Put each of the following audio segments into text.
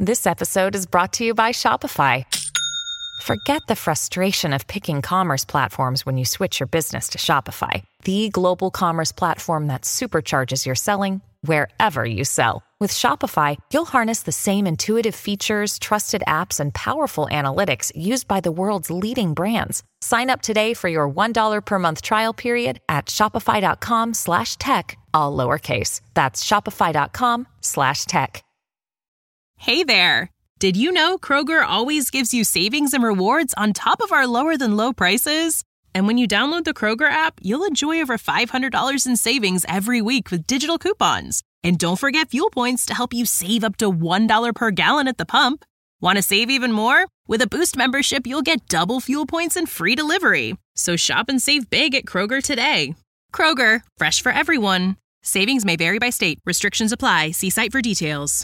This episode is brought to you by Shopify. Forget the frustration of picking commerce platforms when you switch your business to Shopify, the global commerce platform that supercharges your selling wherever you sell. With Shopify, you'll harness the same intuitive features, trusted apps, and powerful analytics used by the world's leading brands. Sign up today for your $1 per month trial period at shopify.com/tech, all lowercase. That's shopify.com/tech. Hey there! Did you know Kroger always gives you savings and rewards on top of our lower-than-low prices? And when you download the Kroger app, you'll enjoy over $500 in savings every week with digital coupons. And don't forget fuel points to help you save up to $1 per gallon at the pump. Want to save even more? With a Boost membership, you'll get double fuel points and free delivery. So shop and save big at Kroger today. Kroger, fresh for everyone. Savings may vary by state. Restrictions apply. See site for details.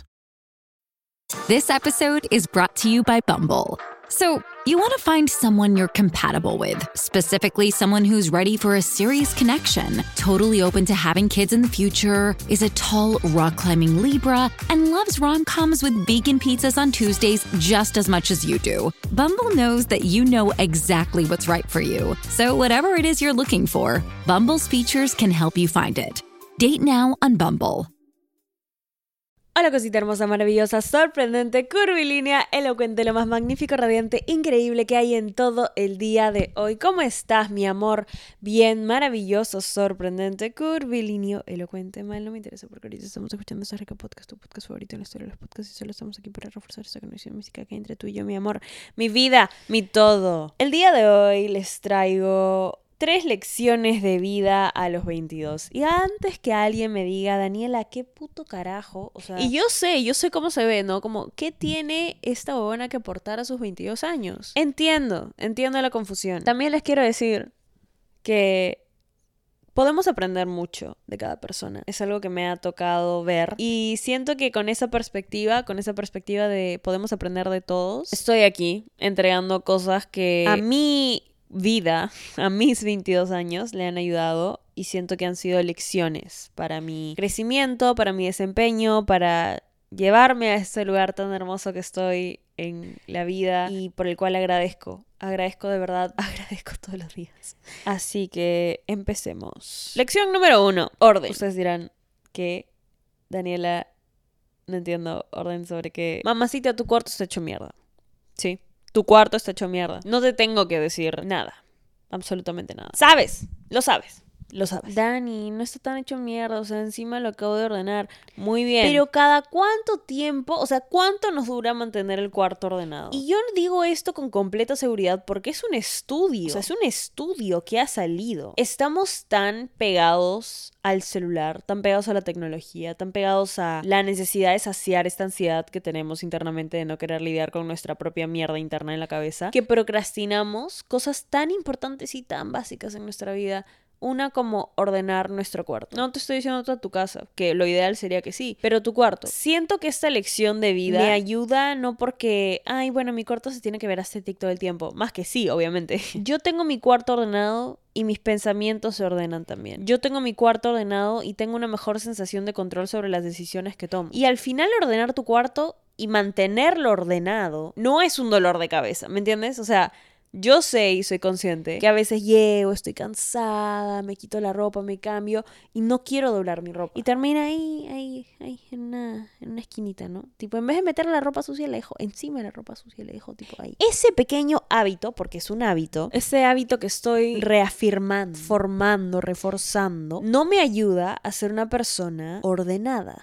This episode is brought to you by Bumble. So, you want to find someone you're compatible with, specifically someone who's ready for a serious connection, totally open to having kids in the future, is a tall, rock-climbing Libra, and loves rom-coms with vegan pizzas on Tuesdays just as much as you do. Bumble knows that you know exactly what's right for you. So whatever it is you're looking for, Bumble's features can help you find it. Date now on Bumble. Hola cosita hermosa, maravillosa, sorprendente, curvilínea, elocuente, lo más magnífico, radiante, increíble que hay en todo el día de hoy. ¿Cómo estás, mi amor? Bien, maravilloso, sorprendente, curvilíneo, elocuente. Mal, no me interesa porque ahorita estamos escuchando ese rico podcast, tu podcast favorito en la historia de los podcasts, y solo estamos aquí para reforzar esa conexión mística que hay entre tú y yo, mi amor, mi vida, mi todo. El día de hoy les traigo 3 lecciones de vida a los 22. Y antes que alguien me diga, Daniela, ¿qué puto carajo? O sea, y yo sé cómo se ve, ¿no? Como, ¿qué tiene esta huevona que aportar a sus 22 años? Entiendo la confusión. También les quiero decir que podemos aprender mucho de cada persona. Es algo que me ha tocado ver. Y siento que con esa perspectiva de podemos aprender de todos, estoy aquí entregando cosas que a mi vida, a mis 22 años, le han ayudado y siento que han sido lecciones para mi crecimiento, para mi desempeño, para llevarme a este lugar tan hermoso que estoy en la vida y por el cual agradezco de verdad, agradezco todos los días. Así que empecemos. Lección número 1, orden. Ustedes dirán que Daniela, no entiendo, orden sobre qué. Mamacita, tu cuarto está hecho mierda. Sí. Tu cuarto está hecho mierda. No te tengo que decir nada. Absolutamente nada. ¿Sabes? Lo sabes. Dani, no está tan hecho mierda. O sea, encima lo acabo de ordenar. Muy bien. Pero ¿cada cuánto tiempo? O sea, ¿cuánto nos dura mantener el cuarto ordenado? Y yo digo esto con completa seguridad porque es un estudio. O sea, es un estudio que ha salido. Estamos tan pegados al celular, tan pegados a la tecnología, tan pegados a la necesidad de saciar esta ansiedad que tenemos internamente de no querer lidiar con nuestra propia mierda interna en la cabeza, que procrastinamos cosas tan importantes y tan básicas en nuestra vida. Una como ordenar nuestro cuarto. No te estoy diciendo toda tu casa, que lo ideal sería que sí, pero tu cuarto. Siento que esta lección de vida me ayuda no porque, ay, bueno, mi cuarto se tiene que ver estético todo el tiempo. Más que sí, obviamente. Yo tengo mi cuarto ordenado y mis pensamientos se ordenan también. Yo tengo mi cuarto ordenado y tengo una mejor sensación de control sobre las decisiones que tomo. Y al final ordenar tu cuarto y mantenerlo ordenado no es un dolor de cabeza, ¿me entiendes? O sea, yo sé y soy consciente que a veces llego, estoy cansada, me quito la ropa, me cambio y no quiero doblar mi ropa. Y termina ahí, en una esquinita, ¿no? Tipo, en vez de meter la ropa sucia, la dejo encima de la ropa sucia, la dejo tipo ahí. Ese pequeño hábito, porque es un hábito, ese hábito que estoy reafirmando, formando, reforzando, no me ayuda a ser una persona ordenada.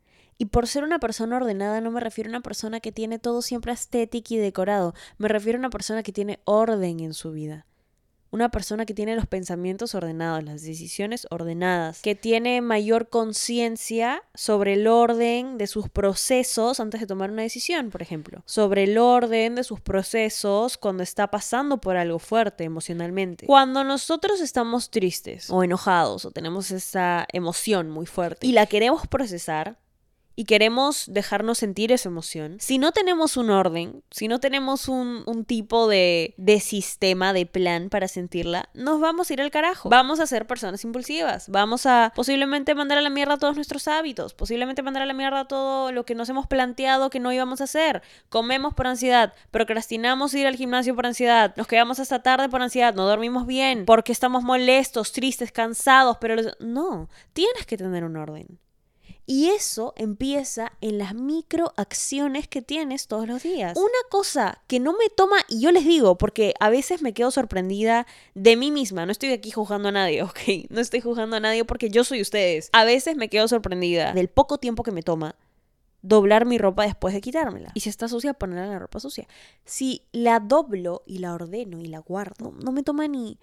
Y por ser una persona ordenada no me refiero a una persona que tiene todo siempre estético y decorado. Me refiero a una persona que tiene orden en su vida. Una persona que tiene los pensamientos ordenados, las decisiones ordenadas, que tiene mayor conciencia sobre el orden de sus procesos antes de tomar una decisión, por ejemplo. Sobre el orden de sus procesos cuando está pasando por algo fuerte emocionalmente. Cuando nosotros estamos tristes o enojados o tenemos esa emoción muy fuerte y la queremos procesar, y queremos dejarnos sentir esa emoción, si no tenemos un orden, si no tenemos un tipo de sistema, de plan para sentirla, nos vamos a ir al carajo. Vamos a ser personas impulsivas. Vamos a posiblemente mandar a la mierda todos nuestros hábitos. Posiblemente mandar a la mierda todo lo que nos hemos planteado que no íbamos a hacer. Comemos por ansiedad. Procrastinamos ir al gimnasio por ansiedad. Nos quedamos hasta tarde por ansiedad. No dormimos bien porque estamos molestos, tristes, cansados. Pero no, tienes que tener un orden. Y eso empieza en las microacciones que tienes todos los días. Una cosa que no me toma, y yo les digo, porque a veces me quedo sorprendida de mí misma. No estoy aquí juzgando a nadie, ¿ok? No estoy juzgando a nadie porque yo soy ustedes. A veces me quedo sorprendida del poco tiempo que me toma doblar mi ropa después de quitármela. Y si está sucia, ponerla en la ropa sucia. Si la doblo y la ordeno y la guardo, no me toma ni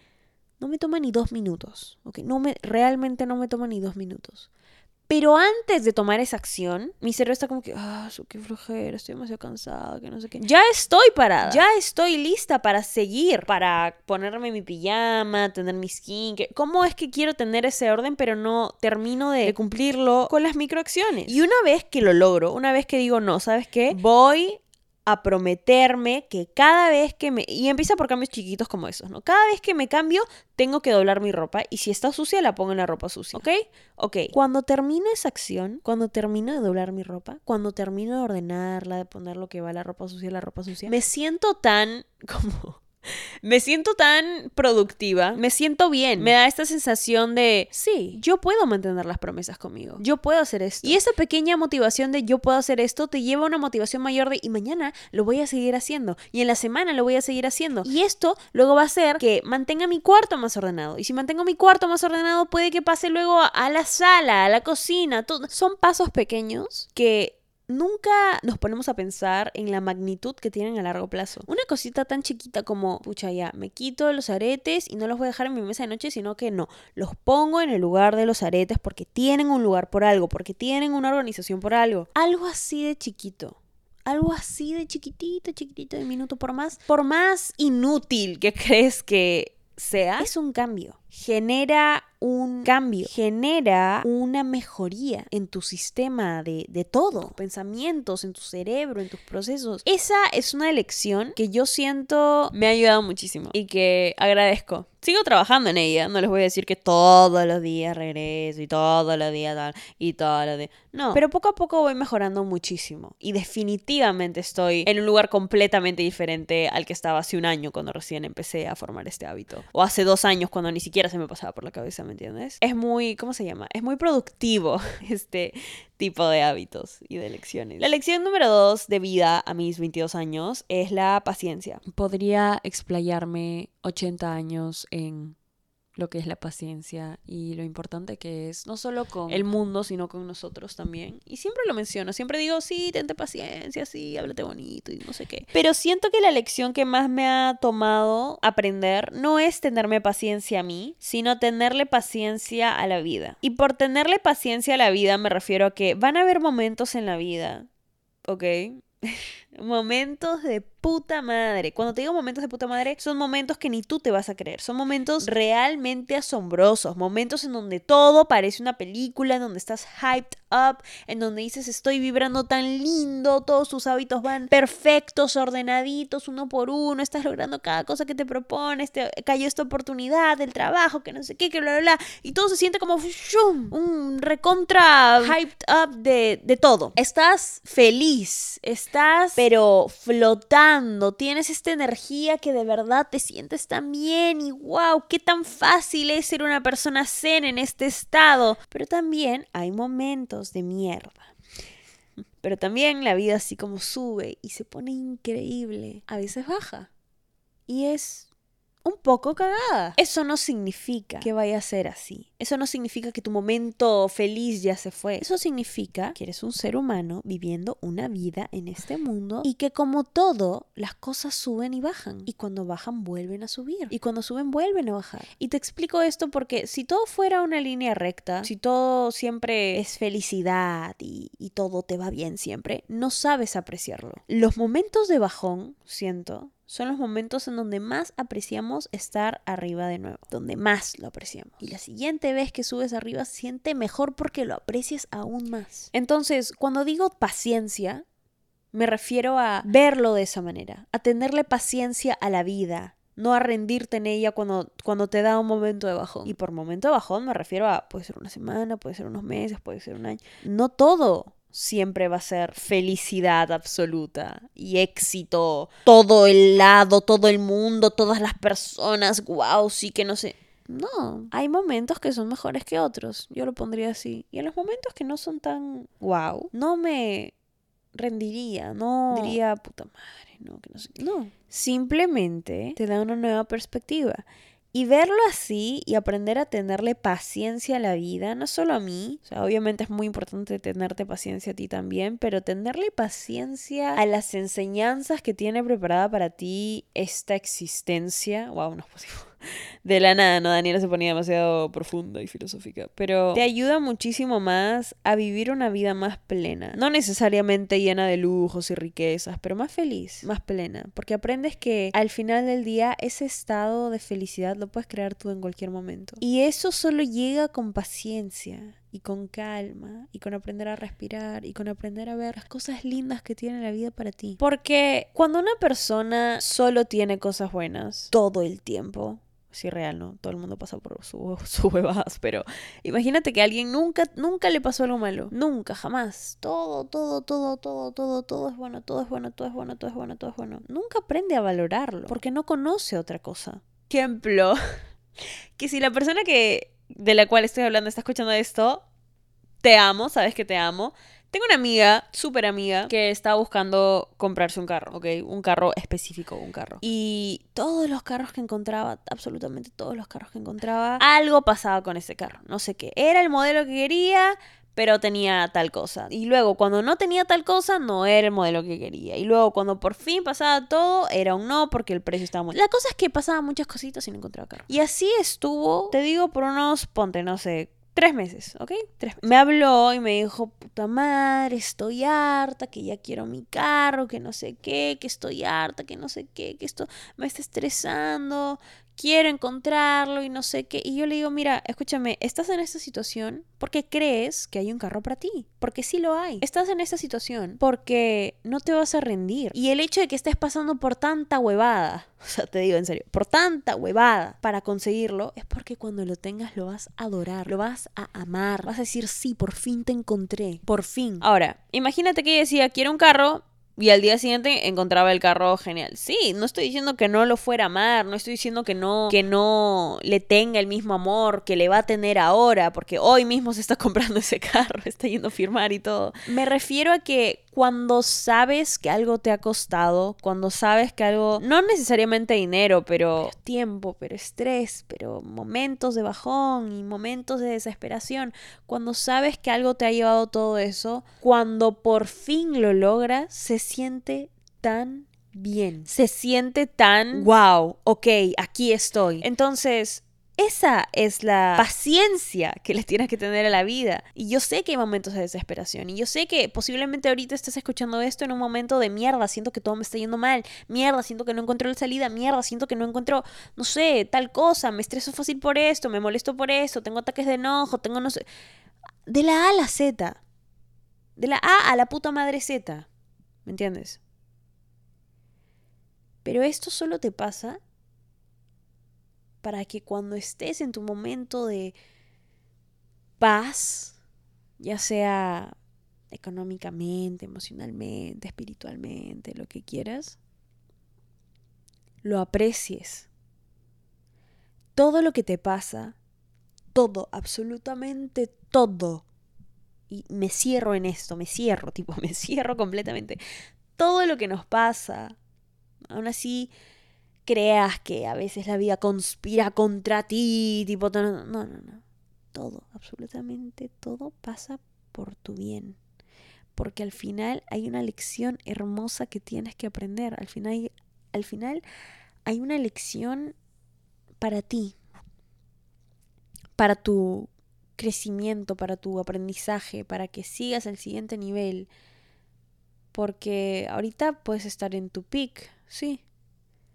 2 minutos, ¿ok? Realmente no me toma ni 2 minutos. Pero antes de tomar esa acción, mi cerebro está como que, qué flojera, estoy demasiado cansada, que no sé qué. Ya estoy parada, ya estoy lista para seguir, para ponerme mi pijama, tener mi skincare. ¿Cómo es que quiero tener ese orden, pero no termino de cumplirlo con las microacciones? Y una vez que lo logro, una vez que digo, no, ¿sabes qué? Voy a prometerme que cada vez que y empieza por cambios chiquitos como esos, ¿no? Cada vez que me cambio, tengo que doblar mi ropa y si está sucia, la pongo en la ropa sucia, ¿ok? Ok. Cuando termino esa acción, cuando termino de doblar mi ropa, cuando termino de ordenarla, de poner lo que va a la ropa sucia, me siento tan me siento tan productiva, me siento bien, me da esta sensación de, sí, yo puedo mantener las promesas conmigo, yo puedo hacer esto. Y esa pequeña motivación de yo puedo hacer esto te lleva a una motivación mayor de, y mañana lo voy a seguir haciendo, y en la semana lo voy a seguir haciendo. Y esto luego va a hacer que mantenga mi cuarto más ordenado. Y si mantengo mi cuarto más ordenado, puede que pase luego a la sala, a la cocina, todo. Son pasos pequeños que nunca nos ponemos a pensar en la magnitud que tienen a largo plazo. Una cosita tan chiquita como, pucha, ya, me quito los aretes y no los voy a dejar en mi mesa de noche, sino que no, los pongo en el lugar de los aretes porque tienen un lugar por algo, porque tienen una organización por algo. Algo así de chiquito. Algo así de chiquitito, diminuto, por más inútil que crees que sea, es un cambio. Genera un cambio, genera una mejoría en tu sistema de todo, tus pensamientos, en tu cerebro, en tus procesos. Esa es una lección que yo siento me ha ayudado muchísimo y que agradezco. Sigo trabajando en ella, no les voy a decir que todos los días regreso y todos los días tal y todos los días. No, pero poco a poco voy mejorando muchísimo y definitivamente estoy en un lugar completamente diferente al que estaba hace un año cuando recién empecé a formar este hábito. O hace 2 años cuando ni siquiera se me pasaba por la cabeza, ¿me entiendes? Es muy, ¿cómo se llama? Es muy productivo este tipo de hábitos y de lecciones. La lección número 2 de vida a mis 22 años es la paciencia. Podría explayarme 80 años en lo que es la paciencia y lo importante que es, no solo con el mundo, sino con nosotros también. Y siempre lo menciono, siempre digo, sí, tente paciencia, sí, háblate bonito y no sé qué. Pero siento que la lección que más me ha tomado aprender no es tenerme paciencia a mí, sino tenerle paciencia a la vida. Y por tenerle paciencia a la vida me refiero a que van a haber momentos en la vida, ¿ok? Momentos de puta madre. Cuando te digo momentos de puta madre, son momentos que ni tú te vas a creer. Son momentos realmente asombrosos. Momentos en donde todo parece una película, en donde estás hyped up, en donde dices estoy vibrando tan lindo, todos tus hábitos van perfectos, ordenaditos, uno por uno, estás logrando cada cosa que te propones, te cayó esta oportunidad del trabajo, que no sé qué, que bla, bla, bla. Y todo se siente como un recontra hyped up de todo. Estás feliz, estás pero flotando, tienes esta energía que de verdad te sientes tan bien y wow, qué tan fácil es ser una persona zen en este estado. Pero también hay momentos de mierda. Pero también la vida así como sube y se pone increíble, a veces baja. Y es un poco cagada. Eso no significa que vaya a ser así. Eso no significa que tu momento feliz ya se fue. Eso significa que eres un ser humano viviendo una vida en este mundo y que como todo, las cosas suben y bajan. Y cuando bajan, vuelven a subir. Y cuando suben, vuelven a bajar. Y te explico esto porque si todo fuera una línea recta, si todo siempre es felicidad y todo te va bien siempre, no sabes apreciarlo. Los momentos de bajón, siento, son los momentos en donde más apreciamos estar arriba de nuevo, donde más lo apreciamos. Y la siguiente vez que subes arriba se siente mejor porque lo aprecias aún más. Entonces, cuando digo paciencia, me refiero a verlo de esa manera, a tenerle paciencia a la vida, no a rendirte en ella cuando te da un momento de bajón. Y por momento de bajón me refiero a, puede ser una semana, puede ser unos meses, puede ser un año. No todo siempre va a ser felicidad absoluta y éxito. Todo el lado, todo el mundo, todas las personas, wow, sí que no sé. No, hay momentos que son mejores que otros, yo lo pondría así. Y en los momentos que no son tan wow, no me rendiría, no diría, puta madre, no, que no sé. No, simplemente te da una nueva perspectiva. Y verlo así y aprender a tenerle paciencia a la vida, no solo a mí, o sea, obviamente es muy importante tenerte paciencia a ti también, pero tenerle paciencia a las enseñanzas que tiene preparada para ti esta existencia. Wow, no es posible. De la nada, ¿no? Daniela se ponía demasiado profunda y filosófica, pero te ayuda muchísimo más a vivir una vida más plena. No necesariamente llena de lujos y riquezas, pero más feliz, más plena, porque aprendes que al final del día ese estado de felicidad lo puedes crear tú en cualquier momento. Y eso solo llega con paciencia y con calma y con aprender a respirar y con aprender a ver las cosas lindas que tiene la vida para ti. Porque cuando una persona solo tiene cosas buenas todo el tiempo, sí, real, ¿no? Todo el mundo pasa por sus huevadas, pero imagínate que a alguien nunca le pasó algo malo. Nunca, jamás. Todo es bueno, todo es bueno, todo es bueno, todo es bueno, todo es bueno. Nunca aprende a valorarlo, porque no conoce otra cosa. Ejemplo, que si la persona de la cual estoy hablando está escuchando esto, te amo, sabes que te amo. Tengo una amiga, súper amiga, que está buscando comprarse un carro, ¿ok? Un carro específico, un carro. Y todos los carros que encontraba, absolutamente todos los carros que encontraba, algo pasaba con ese carro. No sé qué. Era el modelo que quería, pero tenía tal cosa. Y luego, cuando no tenía tal cosa, no era el modelo que quería. Y luego, cuando por fin pasaba todo, era un no, porque el precio estaba muy... La cosa es que pasaban muchas cositas y no encontraba carro. Y así estuvo, te digo, por unos, ponte, no sé, 3 meses, ¿ok? 3 meses. Me habló y me dijo, puta madre, estoy harta, que ya quiero mi carro, que no sé qué, que estoy harta, que no sé qué, que esto me está estresando, quiero encontrarlo y no sé qué. Y yo le digo, mira, escúchame, estás en esta situación porque crees que hay un carro para ti, porque sí lo hay. Estás en esta situación porque no te vas a rendir. Y el hecho de que estés pasando por tanta huevada, o sea, te digo en serio, por tanta huevada para conseguirlo, es porque cuando lo tengas lo vas a adorar, lo vas a amar, vas a decir, sí, por fin te encontré, por fin. Ahora, imagínate que ella decía, quiero un carro, y al día siguiente encontraba el carro genial. Sí, no estoy diciendo que no lo fuera a amar, no estoy diciendo que no le tenga el mismo amor que le va a tener ahora, porque hoy mismo se está comprando ese carro, está yendo a firmar y todo. Me refiero a que cuando sabes que algo te ha costado, cuando sabes que algo, no necesariamente dinero, pero tiempo, pero estrés, pero momentos de bajón y momentos de desesperación, cuando sabes que algo te ha llevado todo eso, cuando por fin lo logras, se siente tan bien, se siente tan wow, ok, aquí estoy. Entonces, esa es la paciencia que les tienes que tener a la vida. Y yo sé que hay momentos de desesperación. Y yo sé que posiblemente ahorita estés escuchando esto en un momento de mierda. Siento que todo me está yendo mal. Mierda, siento que no encuentro la salida. Mierda, siento que no encuentro, no sé, tal cosa. Me estreso fácil por esto. Me molesto por esto. Tengo ataques de enojo. Tengo no sé. De la A a la Z. De la A a la puta madre Z. ¿Me entiendes? Pero esto solo te pasa para que cuando estés en tu momento de paz, ya sea económicamente, emocionalmente, espiritualmente, lo que quieras, lo aprecies. Todo lo que te pasa, todo, absolutamente todo, y me cierro en esto, me cierro completamente. Todo lo que nos pasa, aún así creas que a veces la vida conspira contra ti, tipo, no. Todo, absolutamente todo pasa por tu bien. Porque al final hay una lección hermosa que tienes que aprender. Al final hay una lección para ti, para tu crecimiento, para tu aprendizaje, para que sigas al siguiente nivel. Porque ahorita puedes estar en tu peak, sí.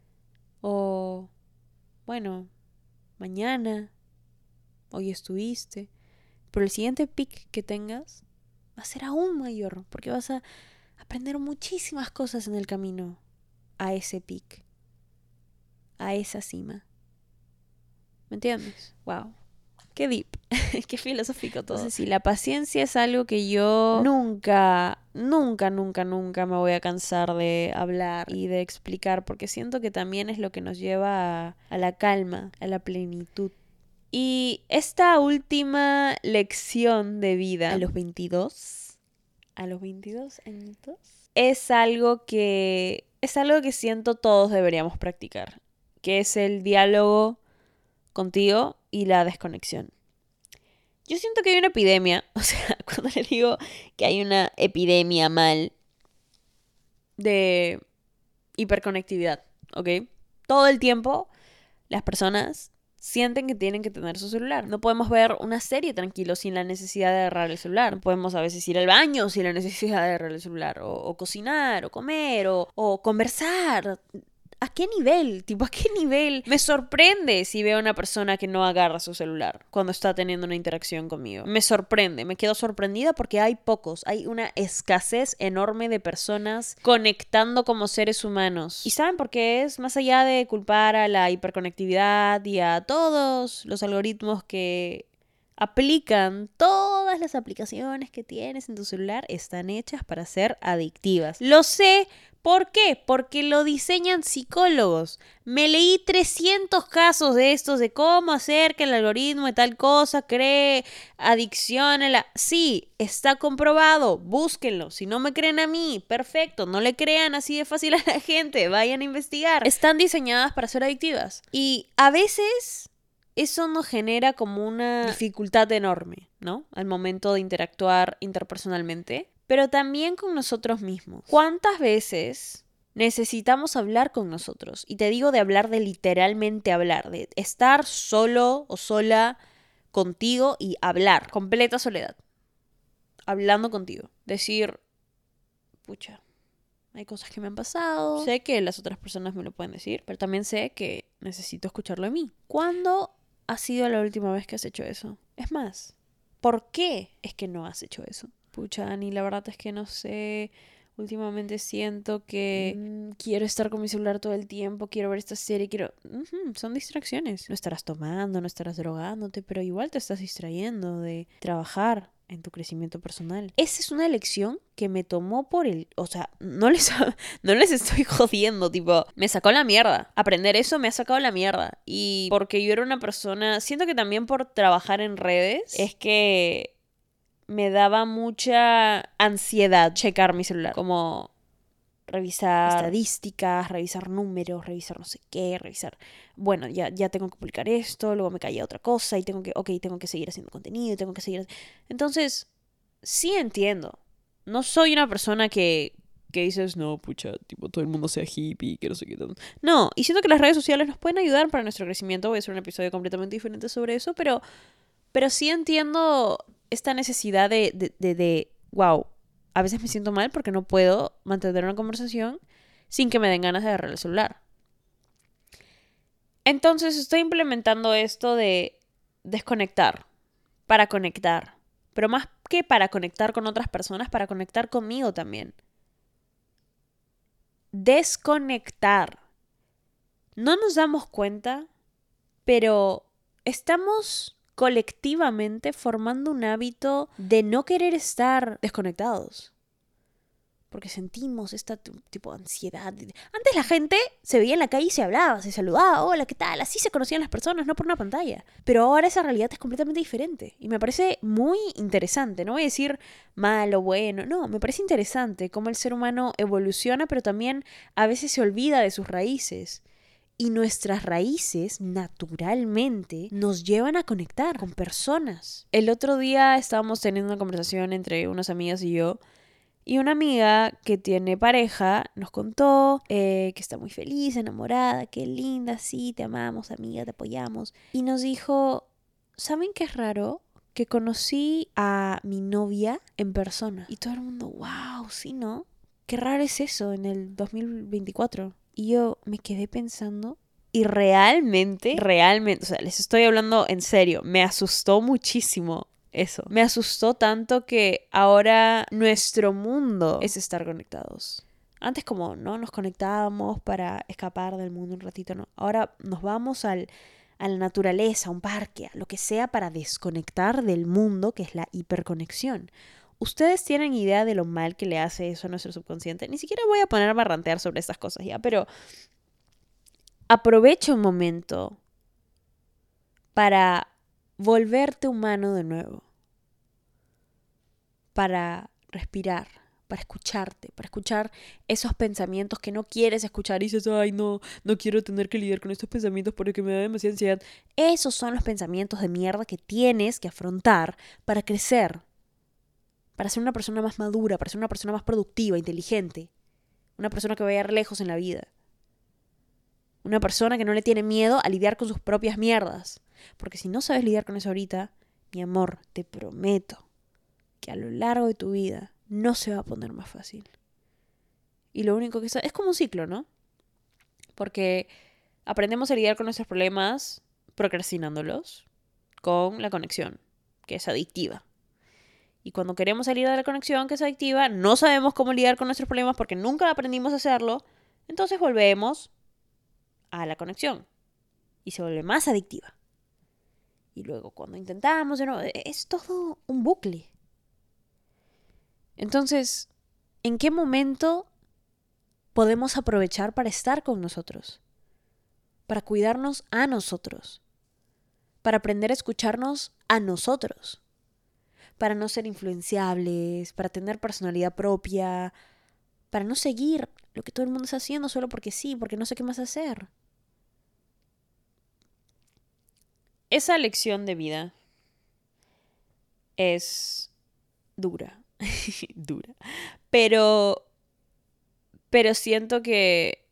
O, bueno, mañana, hoy estuviste. Pero el siguiente pic que tengas va a ser aún mayor, porque vas a aprender muchísimas cosas en el camino a ese pic, a esa cima. ¿Me entiendes? Wow. Qué deep, qué filosófico todo. Entonces, sí, la paciencia es algo que yo nunca me voy a cansar de hablar y de explicar, porque siento que también es lo que nos lleva a la calma, a la plenitud. Y esta última lección de vida a los 22 añitos, es algo que siento todos deberíamos practicar, que es el diálogo contigo y la desconexión. Yo siento que hay una epidemia, o sea, cuando le digo que hay una epidemia mal de hiperconectividad, ¿ok? Todo el tiempo las personas sienten que tienen que tener su celular. No podemos ver una serie tranquilo sin la necesidad de agarrar el celular. No podemos a veces ir al baño sin la necesidad de agarrar el celular. O cocinar, o comer, o conversar. ¿A qué nivel? ¿A qué nivel? Me sorprende si veo a una persona que no agarra su celular cuando está teniendo una interacción conmigo. Me sorprende, me quedo sorprendida porque hay pocos. Hay una escasez enorme de personas conectando como seres humanos. ¿Y saben por qué es? Más allá de culpar a la hiperconectividad y a todos los algoritmos que aplican, todas las aplicaciones que tienes en tu celular están hechas para ser adictivas. Lo sé. ¿Por qué? Porque lo diseñan psicólogos. Me leí 300 casos de estos, de cómo hacer que el algoritmo de tal cosa cree adicción a la... Sí, está comprobado, búsquenlo. Si no me creen a mí, perfecto, no le crean así de fácil a la gente, vayan a investigar. Están diseñadas para ser adictivas. Y a veces eso nos genera como una dificultad enorme, ¿no? Al momento de interactuar interpersonalmente. Pero también con nosotros mismos. ¿Cuántas veces necesitamos hablar con nosotros? Y te digo de hablar, de literalmente hablar, de estar solo o sola contigo y hablar, completa soledad. Hablando contigo. Decir, pucha, hay cosas que me han pasado. Sé que las otras personas me lo pueden decir, pero también sé que necesito escucharlo de mí. ¿Cuándo ha sido la última vez que has hecho eso? Es más, ¿por qué es que no has hecho eso? Pucha, Ani, la verdad es que no sé. Últimamente siento que quiero estar con mi celular todo el tiempo, quiero ver esta serie, son distracciones. No estarás tomando, no estarás drogándote, pero igual te estás distrayendo de trabajar en tu crecimiento personal. Esa es una elección que me tomó por el... O sea, no les estoy jodiendo, me sacó la mierda. Aprender eso me ha sacado la mierda. Y porque yo era una persona... Siento que también por trabajar en redes es que me daba mucha ansiedad checar mi celular. Como revisar estadísticas, revisar números, revisar no sé qué, revisar... Bueno, ya tengo que publicar esto, luego me caía otra cosa y tengo que seguir haciendo contenido, tengo que seguir... Entonces, sí entiendo. No soy una persona que dices, no, pucha, todo el mundo sea hippie, que no sé qué tanto. No, y siento que las redes sociales nos pueden ayudar para nuestro crecimiento. Voy a hacer un episodio completamente diferente sobre eso, pero sí entiendo esta necesidad de wow, a veces me siento mal porque no puedo mantener una conversación sin que me den ganas de agarrar el celular. Entonces estoy implementando esto de desconectar para conectar. Pero más que para conectar con otras personas, para conectar conmigo también. Desconectar. No nos damos cuenta, pero estamos colectivamente formando un hábito de no querer estar desconectados. Porque sentimos esta tipo de ansiedad. Antes la gente se veía en la calle y se hablaba, se saludaba, hola, ¿qué tal? Así se conocían las personas, no por una pantalla. Pero ahora esa realidad es completamente diferente. Y me parece muy interesante. No voy a decir malo, bueno, no, me parece interesante cómo el ser humano evoluciona, pero también a veces se olvida de sus raíces. Y nuestras raíces, naturalmente, nos llevan a conectar con personas. El otro día estábamos teniendo una conversación entre unas amigas y yo. Y una amiga que tiene pareja nos contó que está muy feliz, enamorada, qué linda, sí, te amamos, amiga, te apoyamos. Y nos dijo, ¿saben qué es raro? Que conocí a mi novia en persona. Y todo el mundo, wow, sí, ¿no? Qué raro es eso en el 2024. Y yo me quedé pensando Y realmente, o sea, les estoy hablando en serio, me asustó muchísimo eso. Me asustó tanto que ahora nuestro mundo es estar conectados. Antes como no nos conectábamos para escapar del mundo un ratito, no. Ahora nos vamos a la naturaleza, a un parque, a lo que sea para desconectar del mundo, que es la hiperconexión. ¿Ustedes tienen idea de lo mal que le hace eso a nuestro subconsciente? Ni siquiera voy a ponerme a rantear sobre estas cosas ya, pero aprovecha un momento para volverte humano de nuevo, para respirar, para escucharte, para escuchar esos pensamientos que no quieres escuchar y dices, ay, no quiero tener que lidiar con estos pensamientos porque me da demasiada ansiedad. Esos son los pensamientos de mierda que tienes que afrontar para crecer, para ser una persona más madura, para ser una persona más productiva, inteligente, una persona que vaya lejos en la vida. Una persona que no le tiene miedo a lidiar con sus propias mierdas. Porque si no sabes lidiar con eso ahorita, mi amor, te prometo que a lo largo de tu vida no se va a poner más fácil. Y lo único que es como un ciclo, ¿no? Porque aprendemos a lidiar con nuestros problemas procrastinándolos con la conexión, que es adictiva. Y cuando queremos salir de la conexión, que es adictiva, no sabemos cómo lidiar con nuestros problemas porque nunca aprendimos a hacerlo, entonces volvemos a la conexión y se vuelve más adictiva. Y luego cuando intentamos de nuevo, es todo un bucle. Entonces, ¿en qué momento podemos aprovechar para estar con nosotros? Para cuidarnos a nosotros. Para aprender a escucharnos a nosotros. Para no ser influenciables, para tener personalidad propia, para no seguir lo que todo el mundo está haciendo solo porque sí, porque no sé qué más hacer. Esa lección de vida es dura, dura, pero siento que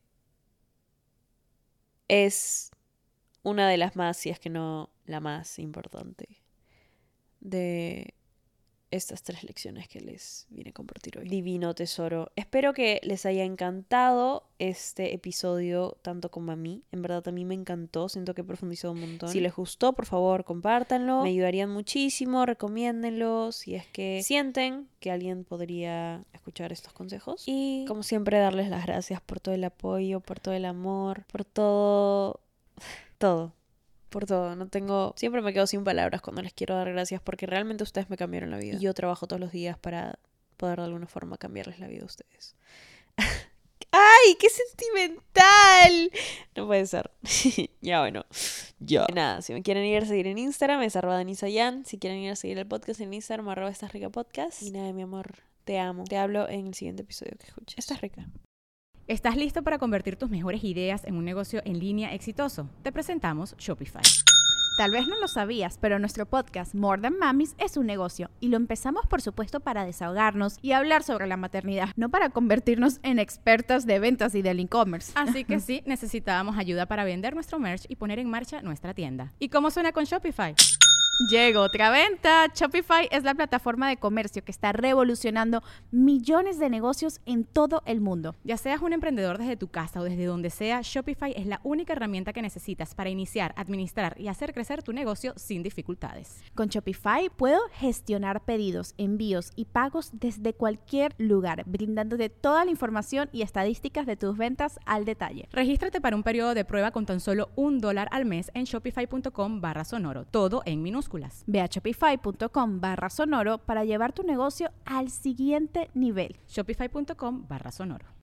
es una de las más, si es que no la más importante de estas 3 lecciones que les vine a compartir hoy. Divino tesoro. Espero que les haya encantado este episodio tanto como a mí. En verdad a mí me encantó. Siento que he profundizado un montón. Si les gustó, por favor, compártanlo. Me ayudarían muchísimo. Recomiéndenlo si es que sienten que alguien podría escuchar estos consejos. Y como siempre, darles las gracias por todo el apoyo, por todo el amor, por todo. Por todo, siempre me quedo sin palabras cuando les quiero dar gracias porque realmente ustedes me cambiaron la vida. Y yo trabajo todos los días para poder de alguna forma cambiarles la vida a ustedes. ¡Ay, qué sentimental! No puede ser. Ya bueno, ya. Nada, si me quieren ir a seguir en Instagram es @denisayan. Si quieren ir a seguir el podcast en Instagram @estasricapodcast. Y nada, mi amor, te amo. Te hablo en el siguiente episodio que escuches. Estás rica. ¿Estás listo para convertir tus mejores ideas en un negocio en línea exitoso? Te presentamos Shopify. Tal vez no lo sabías, pero nuestro podcast More Than Mamis es un negocio y lo empezamos por supuesto para desahogarnos y hablar sobre la maternidad, no para convertirnos en expertas de ventas y del e-commerce. Así que sí, necesitábamos ayuda para vender nuestro merch y poner en marcha nuestra tienda. ¿Y cómo suena con Shopify? Llegó otra venta. Shopify es la plataforma de comercio que está revolucionando millones de negocios en todo el mundo. Ya seas un emprendedor desde tu casa o desde donde sea, Shopify es la única herramienta que necesitas para iniciar, administrar y hacer crecer tu negocio sin dificultades. Con Shopify puedo gestionar pedidos, envíos y pagos desde cualquier lugar, brindándote toda la información y estadísticas de tus ventas al detalle. Regístrate para un periodo de prueba con tan solo $1 al mes en shopify.com/sonoro, todo en minúsculas. Ve a shopify.com/sonoro para llevar tu negocio al siguiente nivel. Shopify.com/sonoro.